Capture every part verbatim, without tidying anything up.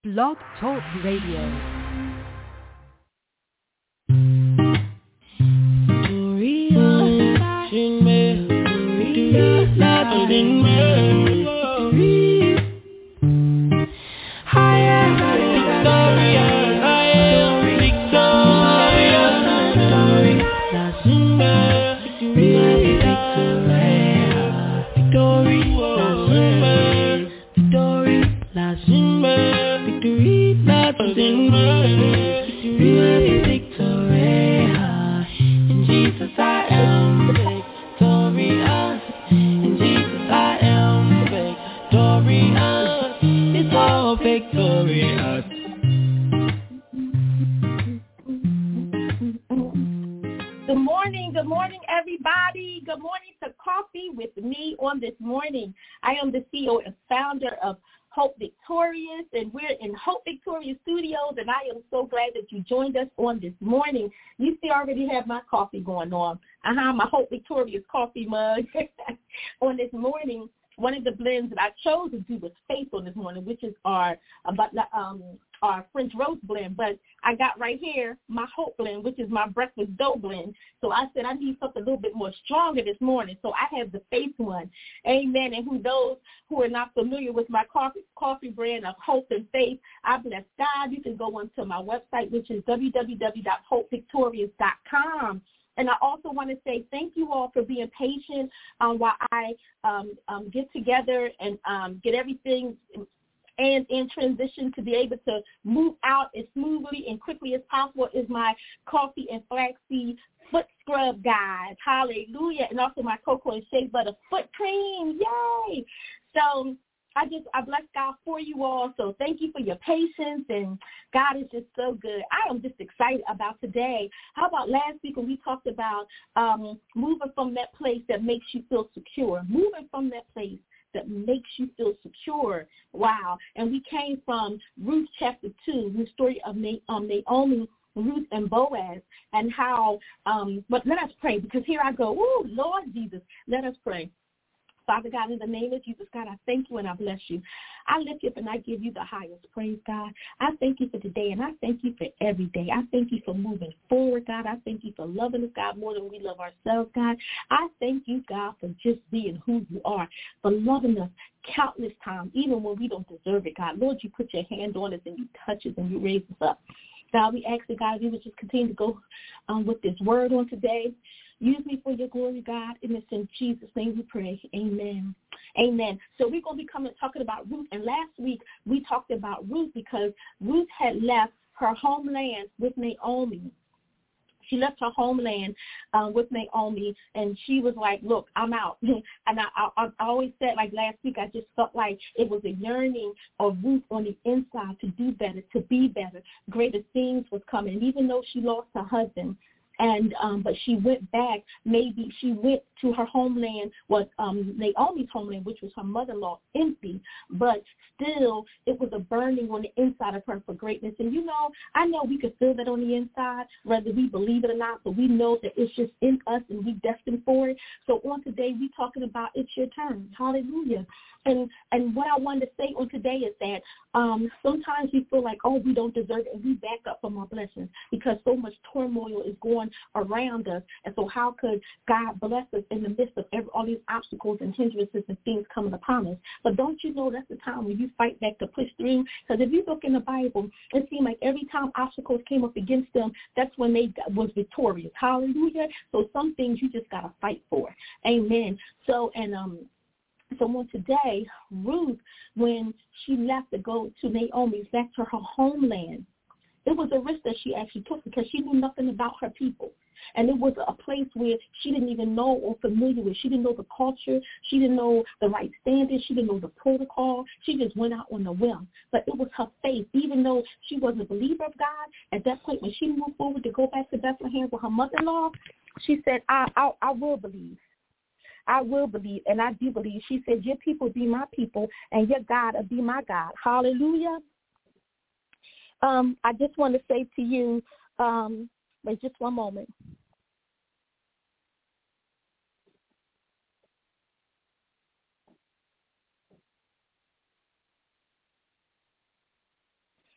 Blog Talk Radio. I am the C E O and founder of Hope Victorious, and we're in Hope Victorious Studios, and I am so glad that you joined us on this morning. You see, I already have my coffee going on. Uh-huh, my Hope Victorious coffee mug on this morning. One of the blends that I chose to do was Faith on this morning, which is our about um our French roast blend. But I got right here my Hope blend, which is my breakfast dough blend. So I said I need something a little bit more stronger this morning. So I have the Faith one. Amen. And who those who are not familiar with my coffee coffee brand of Hope and Faith, I bless God. You can go onto my website, which is w w w dot hope victorious dot com. And I also want to say thank you all for being patient um, while I um, um, get together and um, get everything and in transition to be able to move out as smoothly and quickly as possible is my coffee and flaxseed foot scrub, guys. Hallelujah. And also my cocoa and shea butter foot cream. Yay. So I just, I bless God for you all. So thank you for your patience, and God is just so good. I am just excited about today. How about last week when we talked about um, moving from that place that makes you feel secure, moving from that place that makes you feel secure. Wow. And we came from Ruth chapter two, the story of um, Naomi, Ruth, and Boaz, and how, um, but let us pray, because here I go. Ooh, Lord Jesus, let us pray. Father God, in the name of Jesus, God, I thank you and I bless you. I lift you up and I give you the highest praise, God. I thank you for today, and I thank you for every day. I thank you for moving forward, God. I thank you for loving us, God, more than we love ourselves, God. I thank you, God, for just being who you are, for loving us countless times, even when we don't deserve it, God. Lord, you put your hand on us and you touch us and you raise us up. God, we ask that, God, you would just continue to go um, with this word on today. Use me for your glory, God, and it's in Jesus' name we pray. Amen. Amen. So we're going to be coming talking about Ruth, and last week we talked about Ruth because Ruth had left her homeland with Naomi. She left her homeland uh, with Naomi, and she was like, look, I'm out. And I, I, I always said, like last week, I just felt like it was a yearning of Ruth on the inside to do better, to be better. Greater things was coming. And even though she lost her husband, And um, but she went back. Maybe she went to her homeland, was um, Naomi's homeland, which was her mother-in-law, empty. But still, it was a burning on the inside of her for greatness. And you know, I know we can feel that on the inside, whether we believe it or not. But we know that it's just in us, and we destined for it. So on today, we talking about it's your turn. Hallelujah. And and what I wanted to say on today is that um, sometimes we feel like, oh, we don't deserve it, and we back up from our blessings because so much turmoil is going around us. And so how could God bless us in the midst of every, all these obstacles and hindrances and things coming upon us? But don't you know that's the time when you fight back to push through? Because if you look in the Bible, it seemed like every time obstacles came up against them, that's when they was victorious. Hallelujah. So some things you just got to fight for. Amen. So, and um, So on today, Ruth, when she left to go to Naomi's, back to her homeland, it was a risk that she actually took because she knew nothing about her people. And it was a place where she didn't even know or familiar with. She didn't know the culture. She didn't know the right standards. She didn't know the protocol. She just went out on the whim. But it was her faith. Even though she wasn't a believer of God, at that point when she moved forward to go back to Bethlehem with her mother-in-law, she said, I, I, I will believe. I will believe, and I do believe. She said, your people be my people, and your God will be my God. Hallelujah. Um, I just want to say to you, um, wait just one moment.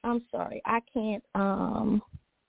I'm sorry. I can't. Um.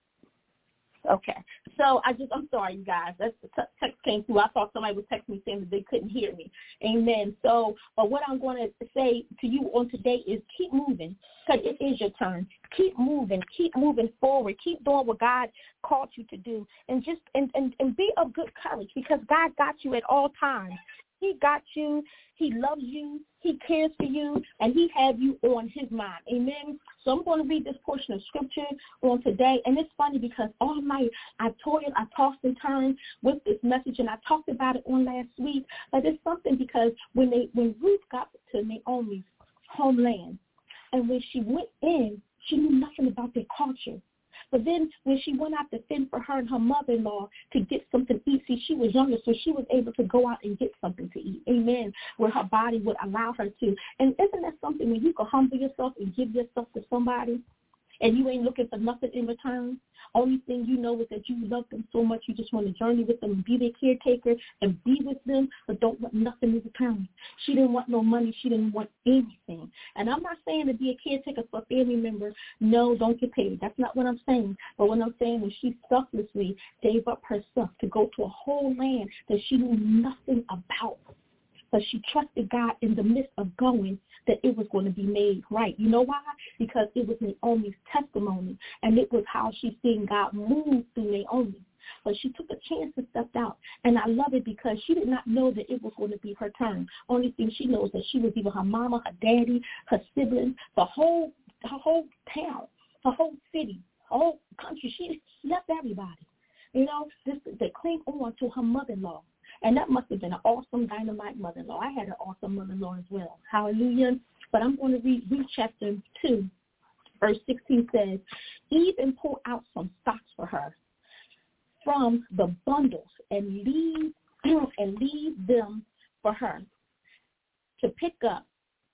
Okay. So I just, I'm sorry, you guys. That's the t- text came through. I thought somebody was texting me saying that they couldn't hear me. Amen. So uh, what I'm going to say to you on today is keep moving, because it is your turn. Keep moving. Keep moving forward. Keep doing what God called you to do. And just, and, and, and be of good courage, because God got you at all times. He got you. He loves you. He cares for you, and he has you on his mind. Amen. So I'm going to read this portion of scripture on today. And it's funny because all night I toiled, I tossed and turned with this message, and I talked about it on last week. But it's something because when they when Ruth got to Naomi's homeland, and when she went in, she knew nothing about their culture. But then when she went out to fend for her and her mother-in-law to get something to eat, see, she was younger, so she was able to go out and get something to eat, amen, where her body would allow her to. And isn't that something when you can humble yourself and give yourself to somebody and you ain't looking for nothing in return? Only thing you know is that you love them so much, you just want to journey with them and be their caretaker and be with them, but don't want nothing in return. She didn't want no money. She didn't want anything. And I'm not saying to be a caretaker for a family member, no, don't get paid. That's not what I'm saying. But what I'm saying is she selflessly gave up herself to go to a whole land that she knew nothing about. But she trusted God in the midst of going that it was going to be made right. You know why? Because it was Naomi's testimony, and it was how she seen God move through Naomi. But she took a chance and stepped out, and I love it because she did not know that it was going to be her turn. Only thing she knows that she was either her mama, her daddy, her siblings, the whole, her whole town, her whole city, her whole country. She left everybody. You know, this, they cling on to her mother-in-law. And that must have been an awesome dynamite mother-in-law. I had an awesome mother-in-law as well. Hallelujah. But I'm going to read, read chapter two, verse sixteen says, even pull out some stocks for her from the bundles and leave and leave them for her to pick up,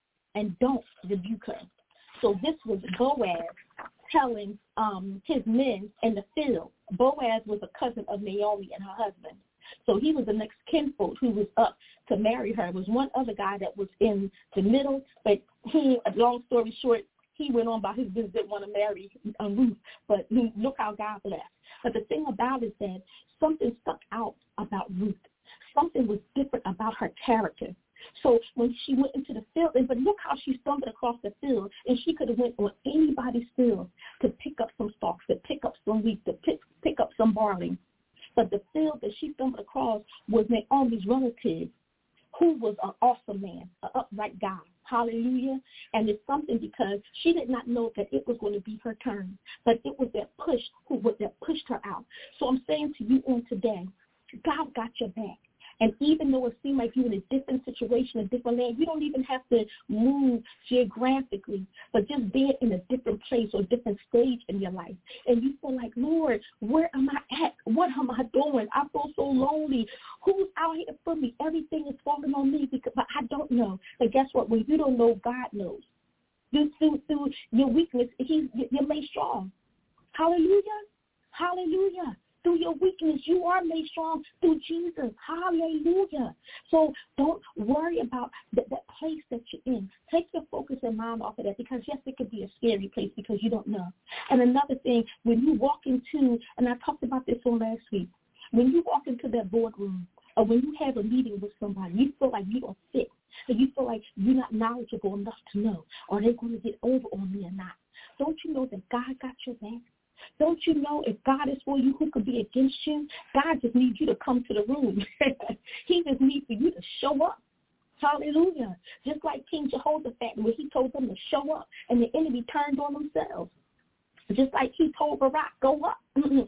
and don't rebuke her. So this was Boaz telling um, his men in the field. Boaz was a cousin of Naomi and her husband. So he was the next kinfolk who was up to marry her. There was one other guy that was in the middle, but he, long story short, he went on by his business, didn't want to marry um, Ruth, but he, look how God blessed. But the thing about it is that something stuck out about Ruth. Something was different about her character. So when she went into the field, but look how she stumbled across the field, and she could have went on anybody's field to pick up some stalks, to pick up some wheat, to pick, pick up some barley. But the field that she stumbled across was Naomi's relative, who was an awesome man, an upright guy. Hallelujah. And it's something because she did not know that it was going to be her turn, but it was that push who was that pushed her out. So I'm saying to you on today, God got your back. And even though it seemed like you're in a different situation, a different land, you don't even have to move geographically, but just being in a different place or different stage in your life. And you feel like, Lord, where am I at? What am I doing? I feel so lonely. Who's out here for me? Everything is falling on me, because, but I don't know. But guess what? When you don't know, God knows. Through, through, through your weakness, he, you're made strong. Hallelujah. Hallelujah. Through your weakness, you are made strong through Jesus. Hallelujah. So don't worry about that, that place that you're in. Take your focus and mind off of that, because, yes, it could be a scary place because you don't know. And another thing, when you walk into, and I talked about this on last week, when you walk into that boardroom or when you have a meeting with somebody, you feel like you don't fit, and you feel like you're not knowledgeable enough to know, are they going to get over on me or not? Don't you know that God got your back? Don't you know if God is for you, who could be against you? God just needs you to come to the room. He just needs for you to show up. Hallelujah. Just like King Jehoshaphat, where he told them to show up, and the enemy turned on themselves. Just like he told Barak, go up.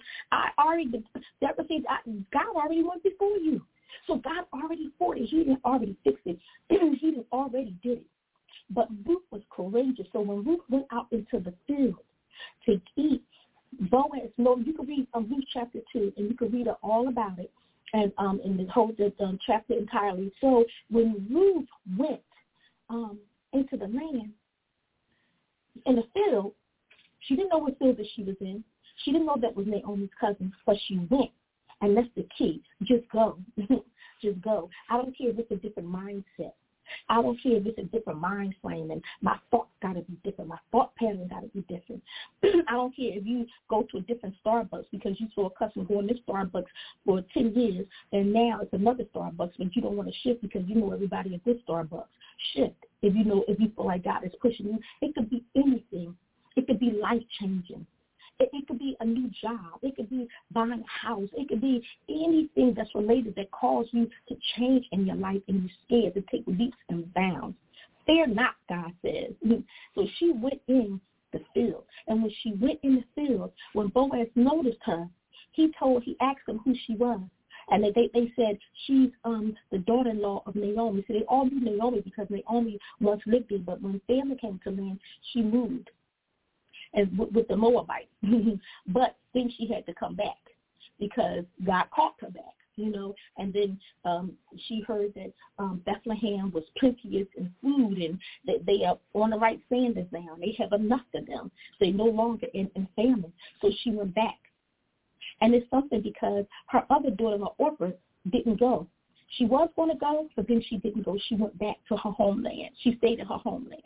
I already, that was it. God already went before you. So God already fought it. He didn't already fix it. He didn't already did it. But Ruth was courageous. So when Ruth went out into the field to eat, Boaz, no, you can read um, Ruth chapter two, and you can read all about it, and um, in the whole the, um, chapter entirely. So when Ruth went um, into the land, in the field, she didn't know what field that she was in. She didn't know that was Naomi's cousin, but she went, and that's the key. Just go. Just go. I don't care if it's a different mindset. I don't care if it's a different mind frame and my thoughts got to be different. My thought pattern got to be different. I don't care if you go to a different Starbucks because you saw a customer going to Starbucks for ten years and now it's another Starbucks, but you don't want to shift because you know everybody at this Starbucks. Shift if you know, if you feel like God is pushing you. It could be anything. It could be life-changing. It, it could be a new job. It could be buying a house. It could be anything that's related that calls you to change in your life and you're scared to take leaps and bounds. Fear not, God says. So she went in the field. And when she went in the field, when Boaz noticed her, he told, he asked him who she was. And they, they, they said, she's um, the daughter-in-law of Naomi. So they all knew Naomi because Naomi once lived there. But when family came to land, she moved. And with, with the Moabites. But then she had to come back because God called her back, you know. And then um, she heard that um, Bethlehem was plenteous in food and that they are on the right standards now. They have enough of them. So they're no longer in, in famine. So she went back. And it's something because her other daughter-in-law, Orpah, didn't go. She was going to go, but then she didn't go. She went back to her homeland. She stayed in her homeland.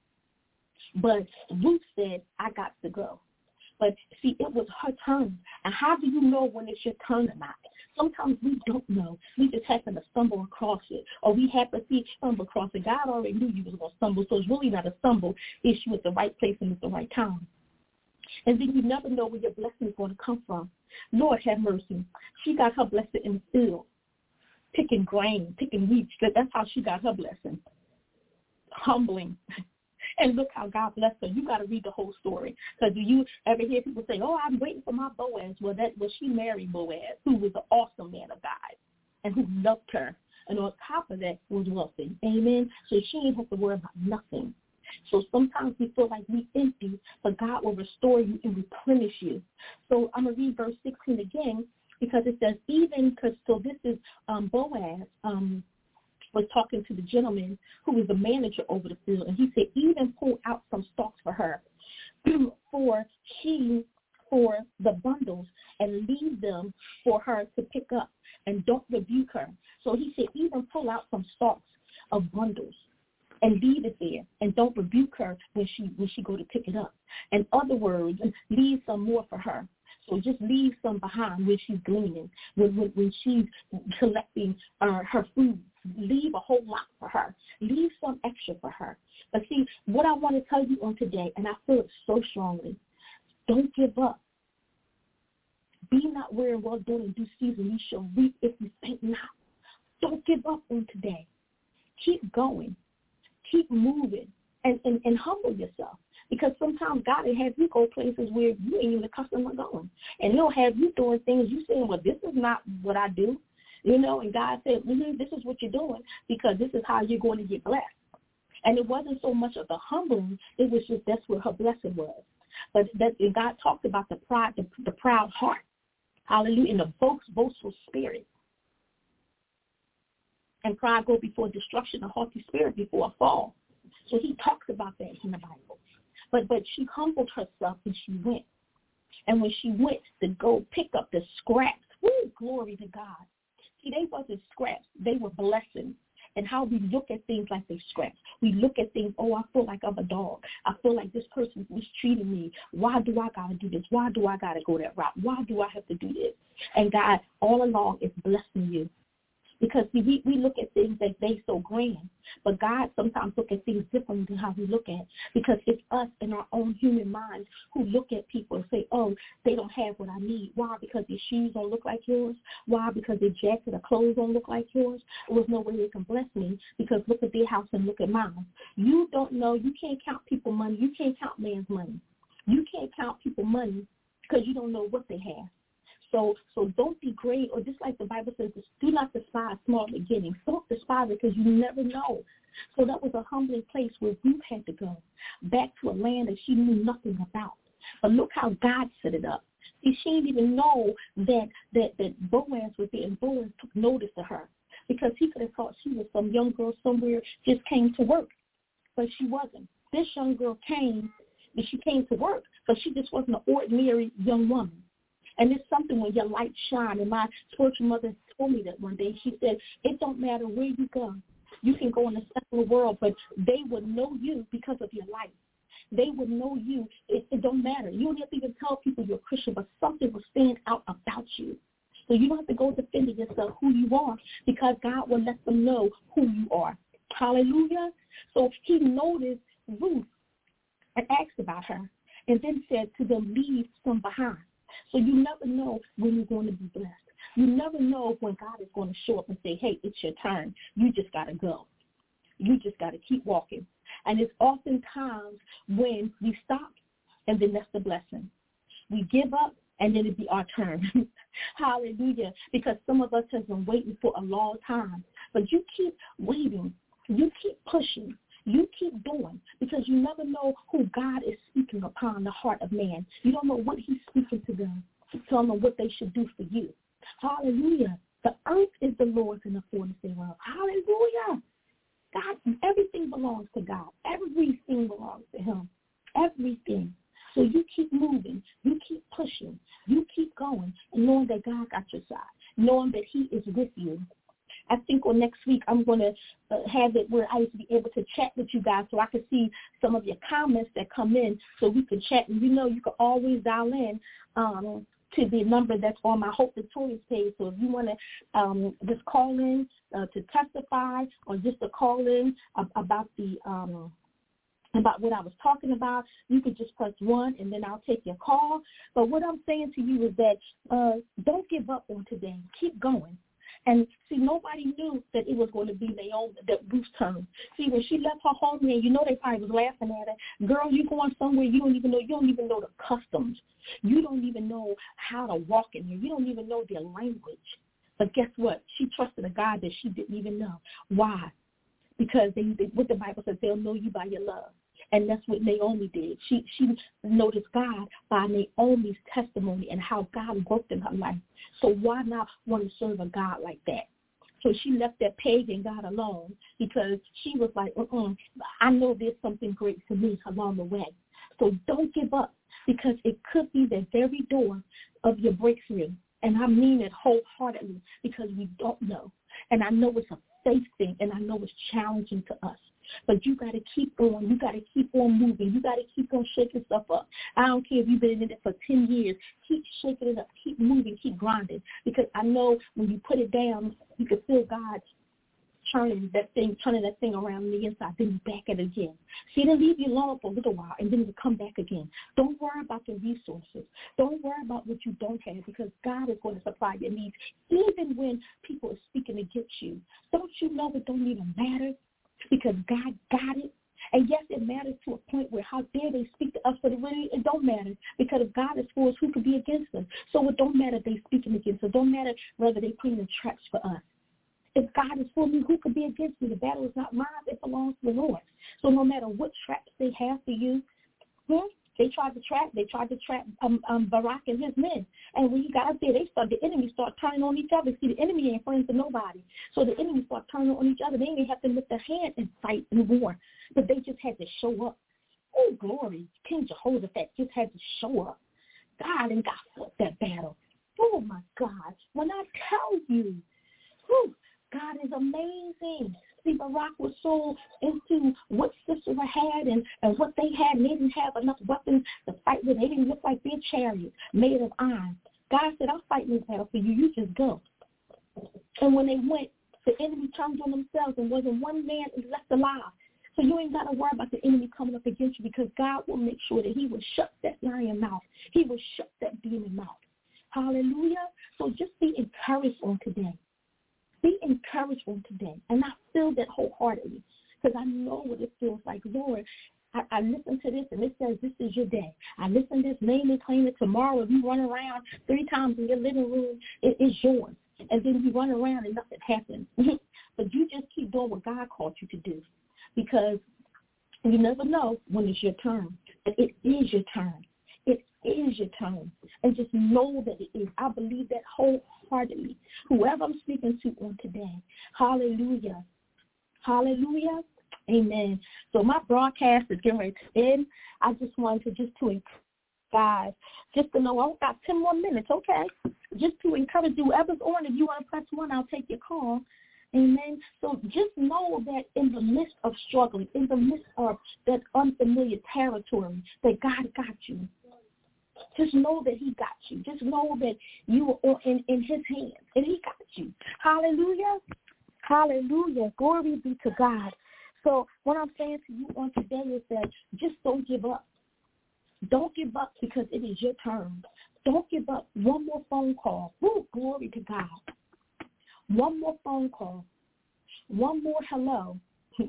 But Ruth said, I got to go. But, see, it was her turn. And how do you know when it's your turn or not? Sometimes we don't know. We just happen to stumble across it. Or we happen to stumble across it. God already knew you was going to stumble, so it's really not a stumble. It's you at the right place and at the right time. And then you never know where your blessing is going to come from. Lord have mercy. She got her blessing in the field, picking grain, picking wheat. That's how she got her blessing. Humbling. And look how God blessed her. You got to read the whole story. Because do you ever hear people say, oh, I'm waiting for my Boaz? Well, that well, she married Boaz, who was an awesome man of God and who loved her. And on top of that, was wealthy. Amen? So she didn't have to worry about nothing. So sometimes we feel like we empty, but God will restore you and replenish you. So I'm going to read verse sixteen again because it says, even because, so this is um, Boaz, um, was talking to the gentleman who was the manager over the field, and he said, even pull out some stalks for her for she for the bundles and leave them for her to pick up, and don't rebuke her. So he said, even pull out some stalks of bundles and leave it there, and don't rebuke her when she when she go to pick it up. In other words, leave some more for her. So just leave some behind when she's gleaning, when when, when she's collecting uh, her food. Leave a whole lot for her. Leave some extra for her. But see, what I want to tell you on today, and I feel it so strongly, don't give up. Be not weary well done in due season. You shall reap if you faint not. Don't give up on today. Keep going. Keep moving. And, and, and humble yourself. Because sometimes God will have you go places where you ain't even accustomed to going. And he'll have you doing things you saying, well, this is not what I do. You know, and God said, mm-hmm, this is what you're doing because this is how you're going to get blessed. And it wasn't so much of the humbling. It was just that's where her blessing was. But that, and God talked about the pride, the, the proud heart. Hallelujah. And the boast, boastful spirit. And pride go before destruction, a haughty spirit before a fall. So he talks about that in the Bible. But but she humbled herself and she went. And when she went to go pick up the scraps, woo, glory to God. See, they wasn't scraps. They were blessings. And how we look at things like they scraps. We look at things, oh, I feel like I'm a dog. I feel like this person is mistreating me. Why do I got to do this? Why do I got to go that route? Why do I have to do this? And God, all along, is blessing you. Because see, we, we look at things that they so grand, but God sometimes look at things differently than how we look at. Because it's us in our own human minds who look at people and say, oh, they don't have what I need. Why? Because their shoes don't look like yours. Why? Because their jacket or clothes don't look like yours. There's no way they can bless me because look at their house and look at mine. You don't know. You can't count people's money. You can't count man's money. You can't count people's money because you don't know what they have. So so don't degrade, or just like the Bible says, do not despise small beginnings. Don't despise it because you never know. So that was a humbling place where Ruth had to go, back to a land that she knew nothing about. But look how God set it up. See, she didn't even know that, that, that Boaz was there, and Boaz took notice of her because he could have thought she was some young girl somewhere just came to work. But she wasn't. This young girl came, and she came to work, but she just wasn't an ordinary young woman. And it's something when your light shine. And my spiritual mother told me that one day. She said, it don't matter where you go. You can go in the secular world, but they would know you because of your life. They would know you. It, it don't matter. You don't have to even tell people you're a Christian, but something will stand out about you. So you don't have to go defending yourself who you are, because God will let them know who you are. Hallelujah. So he noticed Ruth and asked about her, and then said to them, leave some behind. So you never know when you're going to be blessed. You never know when God is going to show up and say, hey, it's your turn. You just got to go. You just got to keep walking. And it's oftentimes when we stop, and then that's the blessing. We give up, and then it'd be our turn. Hallelujah. Because some of us have been waiting for a long time. But you keep waiting. You keep pushing. You keep doing, because you never know who God is speaking upon the heart of man. You don't know what he's speaking to them, to tell them what they should do for you. Hallelujah. The earth is the Lord's and the fullness thereof. Hallelujah. God, everything belongs to God. Everything belongs to him. Everything. So you keep moving. You keep pushing. You keep going, and knowing that God got your side, knowing that he is with you. I think on next week I'm going to uh, have it where I used to be able to chat with you guys so I can see some of your comments that come in so we can chat. And you know you can always dial in um, to the number that's on my Hope Victorious page. So if you want to um, just call in uh, to testify, or just to call in uh, about the um, about what I was talking about, you could just press one, and then I'll take your call. But what I'm saying to you is that uh, don't give up on today. Keep going. And, see, nobody knew that it was going to be Naomi, that Ruth's turn. See, when she left her home, and you know they probably was laughing at her. Girl, you going somewhere you don't even know. You don't even know the customs. You don't even know how to walk in here. You don't even know their language. But guess what? She trusted a God that she didn't even know. Why? Because they, they, what the Bible says, they'll know you by your love. And that's what Naomi did. She she noticed God by Naomi's testimony and how God worked in her life. So why not want to serve a God like that? So she left that pagan God alone, because she was like, uh-uh, I know there's something great for me along the way. So don't give up, because it could be the very door of your breakthrough. And I mean it wholeheartedly, because we don't know. And I know it's a faith thing, and I know it's challenging to us. But you got to keep on. You got to keep on moving. You got to keep on shaking stuff up. I don't care if you've been in it for ten years. Keep shaking it up. Keep moving. Keep grinding. Because I know when you put it down, you can feel God turning that thing, turning that thing around on the inside, then you back it again. See, it'll leave you alone for a little while, and then it'll come back again. Don't worry about the resources. Don't worry about what you don't have, because God is going to supply your needs, even when people are speaking against you. Don't you know it don't even matter? Because God got it. And yes, it matters to a point where how dare they speak to us, but it really it don't matter, because if God is for us, who could be against us? So it don't matter if they speaking against us. It don't matter whether they putting in traps for us. If God is for me, who could be against me? The battle is not mine. It belongs to the Lord. So no matter what traps they have for you, hmm, they tried to trap. They tried to trap um, um, Barak and his men. And when he got up there, they start, the enemy start turning on each other. See, the enemy ain't friends with nobody. So the enemy start turning on each other. They didn't have to lift their hand and fight and war, but they just had to show up. Oh, glory. King Jehoshaphat just had to show up. God and God fought that battle. Oh, my God. When I tell you, whew, God is amazing. See, Barak was so into what Sisera had and, and what they had, and they didn't have enough weapons to fight with. They didn't look like their chariots made of iron. God said, I'll fight this battle for you. You just go. And when they went, the enemy turned on themselves, and wasn't one man left alive. So you ain't got to worry about the enemy coming up against you, because God will make sure that he will shut that lion mouth. He will shut that demon mouth. Hallelujah. So just be encouraged on today. Be encouraged on today. And I feel that wholeheartedly, because I know what it feels like. Lord, I, I listen to this, and it says this is your day. I listen to this, name and claim it. Tomorrow, if you run around three times in your living room, it is yours. And then you run around and nothing happens. But you just keep doing what God called you to do, because you never know when it's your turn. But it is your turn. It is your turn. And just know that it is. I believe that wholeheartedly. Whoever I'm speaking to on today, hallelujah. Hallelujah. Amen. So my broadcast is getting ready to end. I just wanted to just to encourage guys, just to know, I've got ten more minutes, okay? Just to encourage you, whoever's on, if you want to press one, I'll take your call. Amen. So just know that in the midst of struggling, in the midst of that unfamiliar territory, that God got you. Just know that he got you. Just know that you are in, in his hands, and he got you. Hallelujah. Hallelujah. Glory be to God. So what I'm saying to you on today is that just don't give up. Don't give up because it is your turn. Don't give up. One more phone call. Woo, glory to God. One more phone call. One more hello.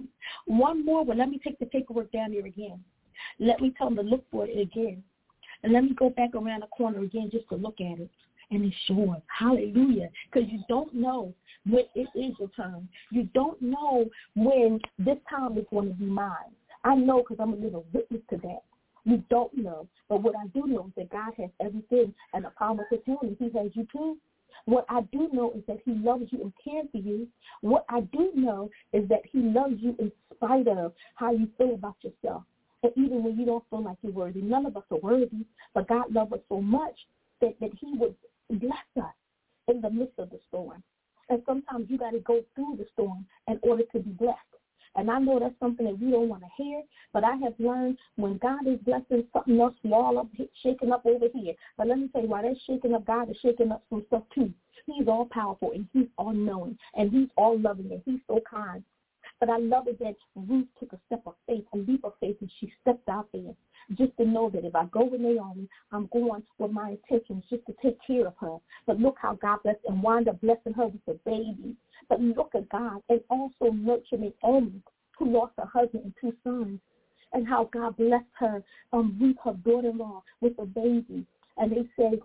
One more. Well, let me take the paperwork down there again. Let me tell them to look for it again. And let me go back around the corner again just to look at it. And it's yours. Hallelujah. Because you don't know when it is your turn. You don't know when this time is going to be mine. I know because I'm a little witness to that. You don't know. But what I do know is that God has everything and the power of his hand. He has you too. What I do know is that he loves you and cares for you. What I do know is that he loves you in spite of how you feel about yourself. And even when you don't feel like you're worthy, none of us are worthy, but God loves us so much that, that he would bless us in the midst of the storm. And sometimes you got to go through the storm in order to be blessed. And I know that's something that we don't want to hear, but I have learned when God is blessing something else, we all up shaking up over here. But let me tell you, while they're shaking up, God is shaking up some stuff too. He's all powerful and he's all knowing and he's all loving and he's so kind. But I love it that Ruth took a step of faith, a leap of faith, and she stepped out there just to know that if I go with Naomi, I'm going with my intentions just to take care of her. But look how God blessed and wound up blessing her with a baby. But look at God and also nurturing Naomi, who lost her husband and two sons, and how God blessed her, um, Ruth, her daughter-in-law, with a baby. And they said,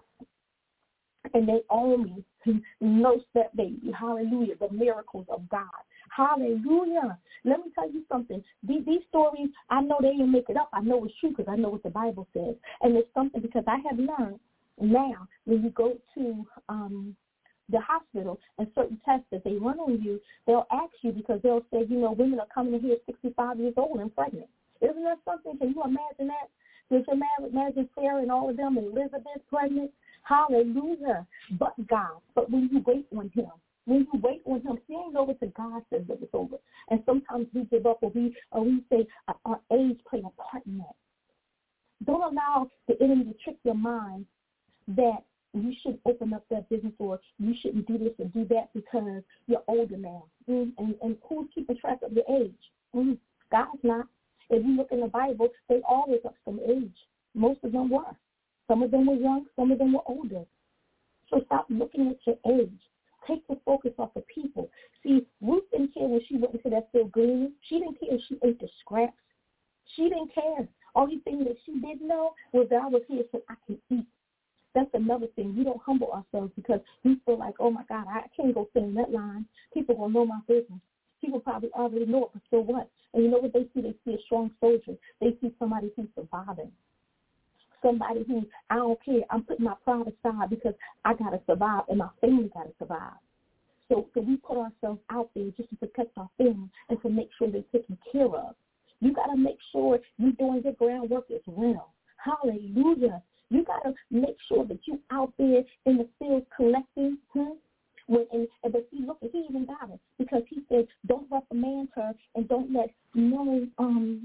and Naomi nursed that baby. Hallelujah, the miracles of God. Hallelujah. Let me tell you something. These, these stories, I know they didn't make it up. I know it's true because I know what the Bible says. And it's something because I have learned now when you go to um, the hospital and certain tests that they run on you, they'll ask you because they'll say, you know, women are coming in here sixty-five years old and pregnant. Isn't that something? Can you imagine that? Did you imagine Sarah and all of them and Elizabeth pregnant? Hallelujah. But God. But when you wait on him, when you wait on him, he ain't over till God says that it's over. And sometimes we give up or we or we say uh, our age play a part in that. Don't allow the enemy to trick your mind that you should open up that business or you shouldn't do this or do that because you're older now. Mm, and, and who's keeping track of your age? Mm, God's not. If you look in the Bible, they always up some age. Most of them were. Some of them were young, some of them were older. So stop looking at your age. Take the focus off of people. See, Ruth didn't care when she went into that field gleaning. She didn't care if she ate the scraps. She didn't care. Only thing that she did know was that I was here so I can eat. That's another thing. We don't humble ourselves because we feel like, oh, my God, I can't go stand in that line. People going to know my business. People probably already know it, but so what? And you know what they see? They see a strong soldier. They see somebody who's surviving. Somebody who, I don't care, I'm putting my pride aside because I got to survive and my family got to survive. So, so we put ourselves out there just to protect our family and to make sure they're taken care of. You got to make sure you're doing your groundwork as well. Hallelujah. You got to make sure that you're out there in the field collecting. Hmm? When, and, and but see, look, he even got it because he said, don't reprimand her and don't let no, um,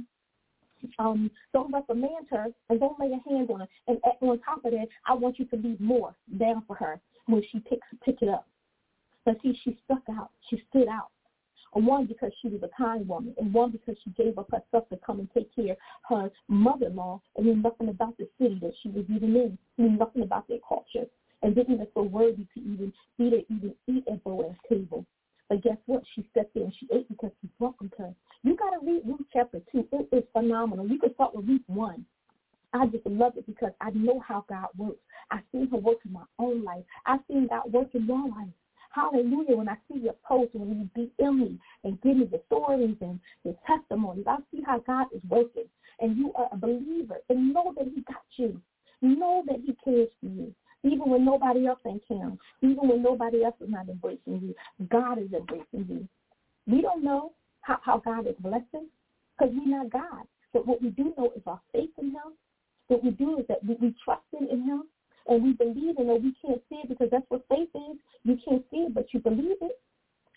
Um, don't reprimand her and don't lay a hand on her. And on top of that, I want you to leave more down for her when she picks pick it up. But see, she stuck out. She stood out. And one, because she was a kind woman, and one, because she gave up her stuff to come and take care of her mother-in-law and knew nothing about the city that she was even in, knew nothing about their culture, and didn't even feel worthy to even be there, even eat at Boaz's table. But guess what? She sat there and she ate because he welcomed her. You got to read Ruth chapter two. It is phenomenal. You can start with Ruth one. I just love it because I know how God works. I've seen her work in my own life. I've seen God work in your life. Hallelujah. When I see your posts, when you be in me and give me the stories and the testimonies, I see how God is working. And you are a believer. And know that he got you. Know that he cares for you. Even when nobody else ain't caring. Even when nobody else is not embracing you. God is embracing you. We don't know how, how God is blessing because we're not God. But what we do know is our faith in him. What we do is that we, we trust in him. And we believe in it. We can't see it because that's what faith is. You can't see it, but you believe it.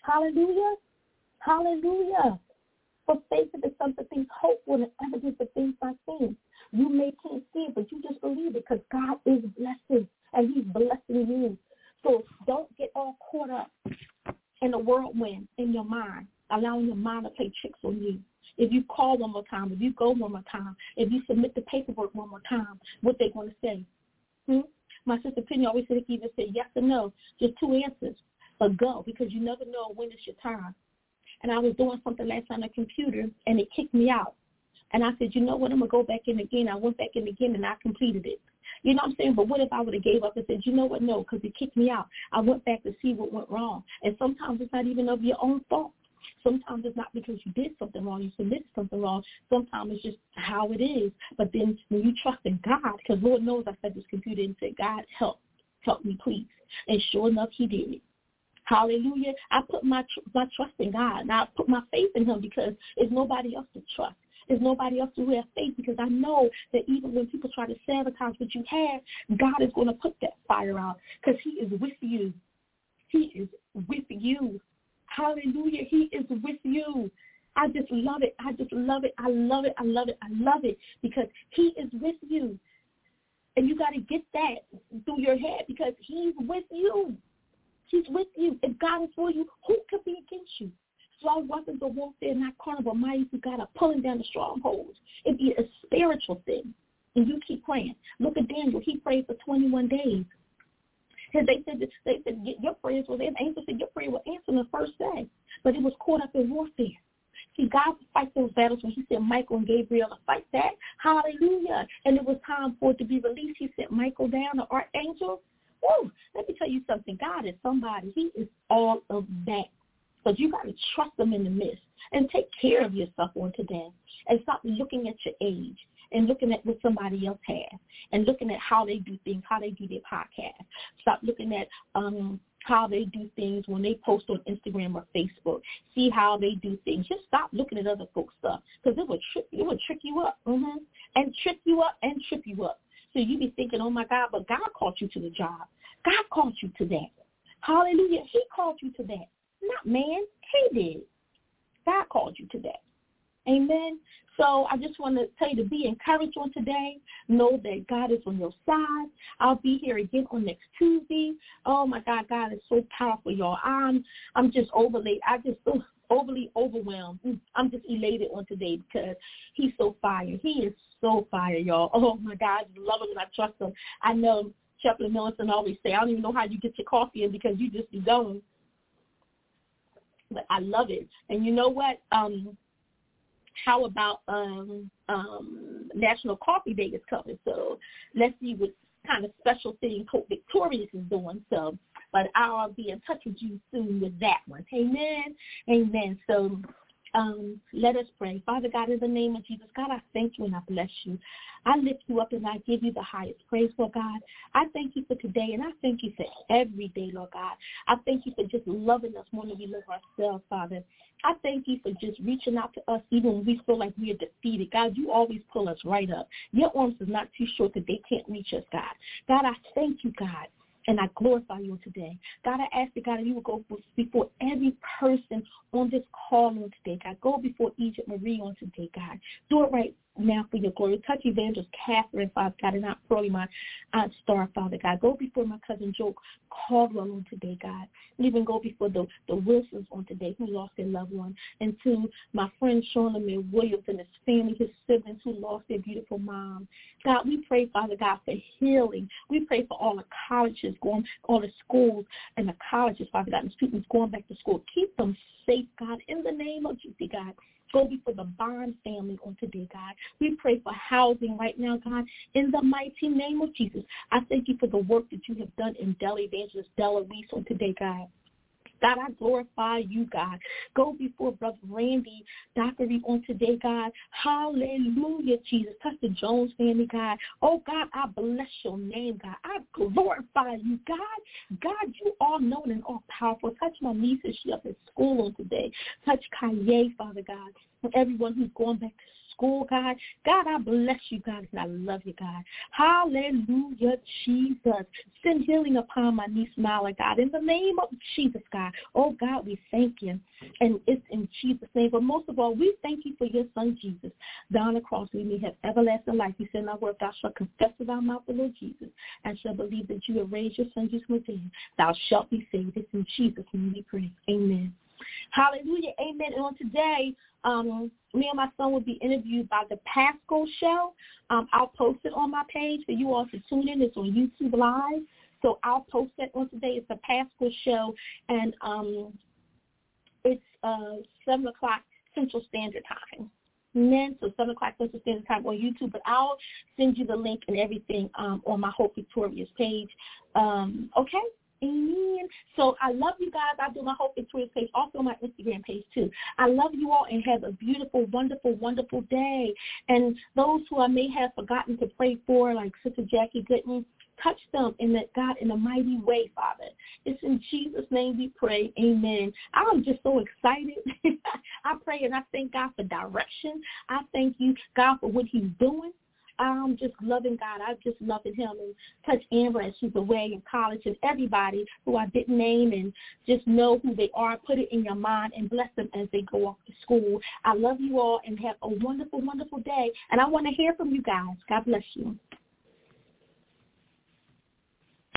Hallelujah. Hallelujah. For faith is the substance of things hoped for, the evidence of things not seen. You may can't see it, but you just believe it because God is blessing, and he's blessing you. So don't get all caught up in the whirlwind in your mind, allowing your mind to play tricks on you. If you call one more time, if you go one more time, if you submit the paperwork one more time, what they going to say? Hmm? My sister Penny always said, either say yes or no, just two answers, but go, because you never know when it's your time. And I was doing something last on the computer, and it kicked me out. And I said, you know what, I'm going to go back in again. I went back in again, and I completed it. You know what I'm saying? But what if I would have gave up and said, you know what, no, because it kicked me out. I went back to see what went wrong. And sometimes it's not even of your own fault. Sometimes it's not because you did something wrong, you submitted something wrong. Sometimes it's just how it is. But then when you trust in God, because Lord knows I said this computer and said, God, help, help me, please. And sure enough, he did it. Hallelujah. I put my my trust in God, and I put my faith in him because there's nobody else to trust. There's nobody else who has faith, because I know that even when people try to sabotage what you have, God is going to put that fire out because he is with you. He is with you. Hallelujah. He is with you. I just love it. I just love it. I love it. I love it. I love it because he is with you. And you got to get that through your head because he's with you. He's with you. If God is for you, who could be against you? Strong weapons of warfare, not carnal, but mighty through God, are pulling down the strongholds. It'd be a spiritual thing. And you keep praying. Look at Daniel. He prayed for twenty-one days. And they said, they said your prayers was answered. Angel said your prayer was answered the first day. But it was caught up in warfare. See, God fights those battles when he sent Michael and Gabriel to fight that. Hallelujah. And it was time for it to be released. He sent Michael down, the archangel. Woo, let me tell you something. God is somebody. He is all of that. But you got to trust him in the midst and take care of yourself on today and stop looking at your age and looking at what somebody else has and looking at how they do things, how they do their podcast. Stop looking at um, how they do things when they post on Instagram or Facebook. See how they do things. Just stop looking at other folks' stuff because it would trip, it would trick you up mm-hmm. and trip you up and trip you up. So you be thinking, oh, my God, but God called you to the job. God called you to that. Hallelujah. He called you to that. Not man. He did. God called you to that. Amen. So I just want to tell you to be encouraged on today. Know that God is on your side. I'll be here again on next Tuesday. Oh, my God, God is so powerful, y'all. I'm I'm just overly, I just so overly overwhelmed. I'm just elated on today because he's so fire. He is so fire, y'all. Oh, my God, I just love him and I trust him. I know Chaplain Millicent always say, I don't even know how you get your coffee in because you just be going. But I love it. And you know what? Um, how about um, um, National Coffee Day is coming? So let's see what kind of special thing Hope Victorious is doing. So, but I'll be in touch with you soon with that one. Amen. Amen. So um, let us pray. Father God, in the name of Jesus, God, I thank you and I bless you. I lift you up and I give you the highest praise, Lord God. I thank you for today and I thank you for every day, Lord God. I thank you for just loving us more than we love ourselves, Father. I thank you for just reaching out to us even when we feel like we are defeated. God, you always pull us right up. Your arms is not too short that they can't reach us, God. God, I thank you, God. And I glorify you today. God, I ask that, God, that you will go before every person on this call on today, God. Go before Egypt Marie on today, God. Do it right now for your glory. Touch Evangelist Catherine, Father God, and not Pearlie, my Aunt Star, Father God. Go before my cousin Joe Caldwell on today, God. Even go before the, the Wilsons on today who lost their loved one. And to my friend Sean Williams and his family, his siblings who lost their beautiful mom. God, we pray, Father God, for healing. We pray for all the colleges, going, all the schools and the colleges, Father God, and students going back to school. Keep them safe, God, in the name of Jesus, God. Go before the Bond family on today, God. We pray for housing right now, God, in the mighty name of Jesus. I thank you for the work that you have done in Della Evangelist Della Reese on today, God. God, I glorify you, God. Go before Brother Randy Dockery on today, God. Hallelujah, Jesus. Touch the Jones family, God. Oh, God, I bless your name, God. I glorify you, God. God, you all know and all powerful. Touch my niece as she up at school on today. Touch Kanye, Father God. and everyone who's going back to school, God. God, I bless you, God, and I love you, God. Hallelujah, Jesus. Send healing upon my niece, Mala, God, in the name of Jesus, God. Oh, God, we thank you, and it's in Jesus' name. But most of all, we thank you for your son, Jesus. Down the cross, we may have everlasting life. You said in our word, thou shalt confess with thy mouth the Lord Jesus, and shall believe that you have raised your son, Jesus, from the dead. Thou shalt be saved. It's in Jesus' name we pray. Amen. Hallelujah. Amen. And on today, um, me and my son will be interviewed by the Pascal Show. Um, I'll post it on my page for you all to tune in. It's on YouTube Live. So I'll post that on today. It's the Pascal Show, and um, it's uh, seven o'clock Central Standard Time. Amen. So seven o'clock Central Standard Time on YouTube. But I'll send you the link and everything um, on my Hope Victorious page. Um, okay? Amen. So I love you guys. I do my Hope Victorious page, also on my Instagram page too. I love you all and have a beautiful, wonderful, wonderful day. And those who I may have forgotten to pray for, like Sister Jackie Goodman, touch them in that God in a mighty way, Father. It's in Jesus' name we pray. Amen. I'm just so excited. I pray and I thank God for direction. I thank you, God, for what he's doing. I'm just loving God. I'm just loving him, and touch Amber as she's away in college, and everybody who I didn't name, and just know who they are. Put it in your mind and bless them as they go off to school. I love you all and have a wonderful, wonderful day. And I want to hear from you guys. God bless you.